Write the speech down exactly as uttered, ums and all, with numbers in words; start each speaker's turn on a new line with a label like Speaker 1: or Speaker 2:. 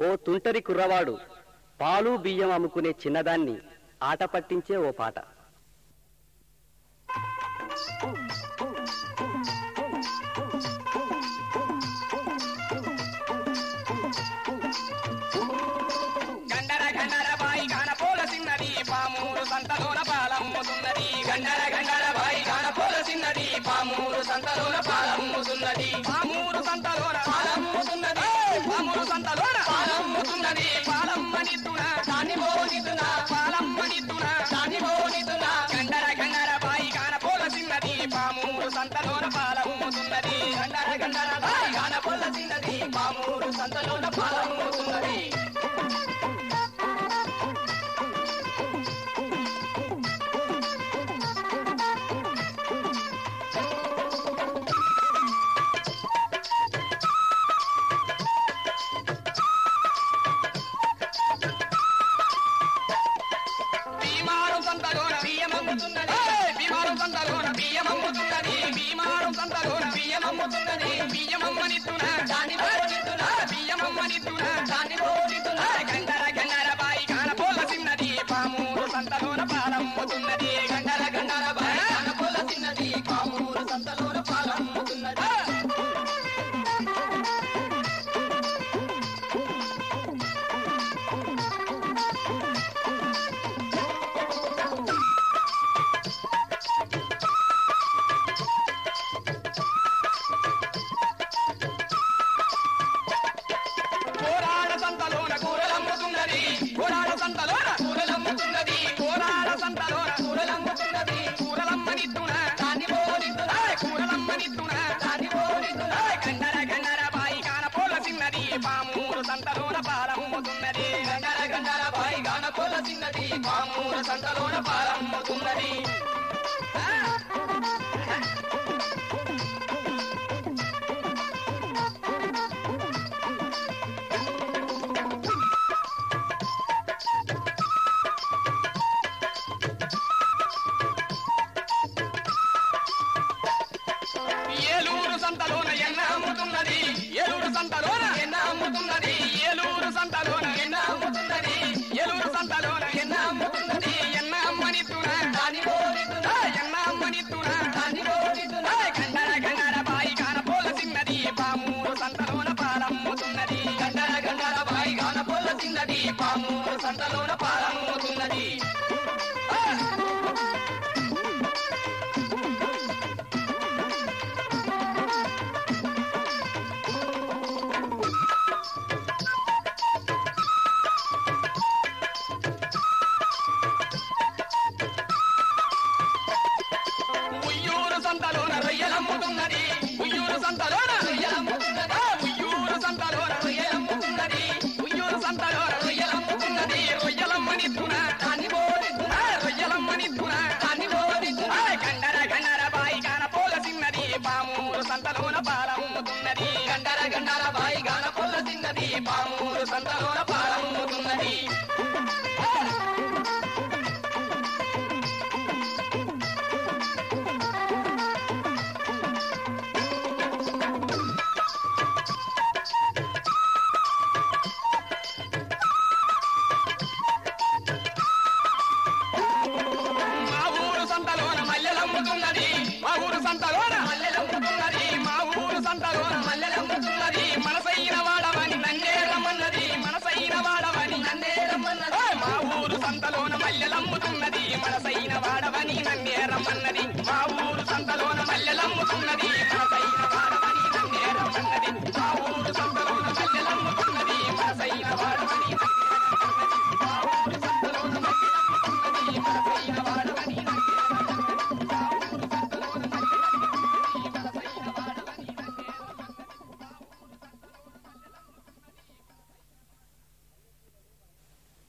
Speaker 1: ఓ తుంటరి కుర్రవాడు పాలు బియ్యం అమ్ముకునే చిన్నదాన్ని ఆట పట్టించే ఓ పాట.
Speaker 2: గండర గండర బాయి గాన పోల సిన్నది పామూరు సంతలోన పాలమ్ముతున్నది. గండర గండర బాయి గాన పోల సిన్నది పామూరు సంతలోన పాలమ్ముతున్నది. పామూరు సంతలోన పాలమ్ముతున్నది. పామూరు సంతలోన పాలమ్ముతున్నది. పాలమ్మనిద్దున దాని మోనిదున పాలమ్మనిద్దున దాని మోనిదున. గండర గండర బాయి గాన పోల సిన్నది పామూరు సంతలోన పాలమ్ముతున్నది. గండర గండర బాయి గాన పోల సిన్నది పామూరు సంతలోన పాలమ్ముతున్నది. భీమారు సంతలోన బియ్యమమ్ముతున్నది. భీమారు సంతలోన బియ్యమమ్ముతున్నది. భీమారు సంతలోన బియ్యమమ్ముతున్నది. బియ్యమమ్మనిద్దున దాని మోనిద్దున బియ్యమమ్మనిద్దున దాని మోనిద్దున. గండర గండర బాయి గాన పోల సిన్నది పామూరు సంతలోన పాలమ్ముతున్నది. గండర గండర బాయి గాన పోల సిన్నది పామూరు సంతలోన పాలమ్ముతున్నది. కోరాడ సంతలోన కూరలమ్ముతున్నది. కోరాడ సంతలోన కూరలమ్ముతున్నది. కోరాడ సంతలోన కూరలమ్ముతున్నది. కూరలమ్మనిద్దున దాని మోనిద్దున కూరలమ్మనిద్దున దాని మోనిద్దున. గండర గండర బాయి గాన పోల సిన్నది పామూరు సంతలోన పాలమ్ముతున్నది. గండర గండర బాయి గాన పోల సిన్నది పామూరు సంతలోన పాలమ్ముతున్నది. ఏలూరు సంతలోన ఎన్న అమ్ముతున్నది. ఏలూరు సంతలోన ఎన్న అమ్ముతున్నది. ఏలూరు సంతలోన ఎన్న అమ్ముతున్నది. ఏలూరు సంతలోన ఎన్న అమ్ముతున్నది. ఎన్న అమ్మనిద్దున దాని మోనిద్దున ఎన్న అమ్మనిద్దున దాని మోనిద్దున. గండర గండర బాయి గాన పోల సిన్నది పామూరు సంతలోన పాలమ్ముతున్నది. గండర గండర బాయి గాన పోల సిన్నది పామూరు సంతలోన పాలమ్ముతున్నది. ఉయ్యూరు సంతలోన రొయ్యలమ్ముతున్నది. ఉయ్యూరు సంతలోన రొయ్యలమ్ముతున్నది. ఉయ్యూరు సంతలోన రొయ్యలమ్ముతున్నది. ఉయ్యూరు సంతలోన రొయ్యలమ్ముతున్నది. రొయ్యలమ్మనిద్దున దాని మోనిద్దున రొయ్యలమ్మనిద్దున దాని మోనిద్దున. గండర గండర బాయి గాన పోల సిన్నది పామూరు సంతలోన పాలమ్ముతున్నది. గండర గండర బాయి గాన పోల సిన్నది పామూరు సంతలోన పాలమ్ముతున్నది. మా ఊరు సంతలోన మల్లెలమ్ముతున్నది. మా ఊరు సంతలోన మల్లెలమ్ముతున్నది. మా ఊరు సంతలోన మల్లెలమ్ముతున్నది. మనసైన వాడవని నన్నే రమ్మన్నది. మనసైన వాడవని నన్నే రమ్మన్నది. మా ఊరు సంతలోన మల్లెలమ్ముతున్నది. మనసైన వాడవని నన్నే రమ్మన్నది. మా ఊరు సంతలోన మల్లెలమ్ముతున్నది. మనసైన